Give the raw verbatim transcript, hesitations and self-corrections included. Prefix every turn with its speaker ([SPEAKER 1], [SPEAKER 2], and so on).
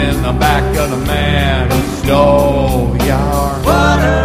[SPEAKER 1] in the back of the man of snow yard.
[SPEAKER 2] What a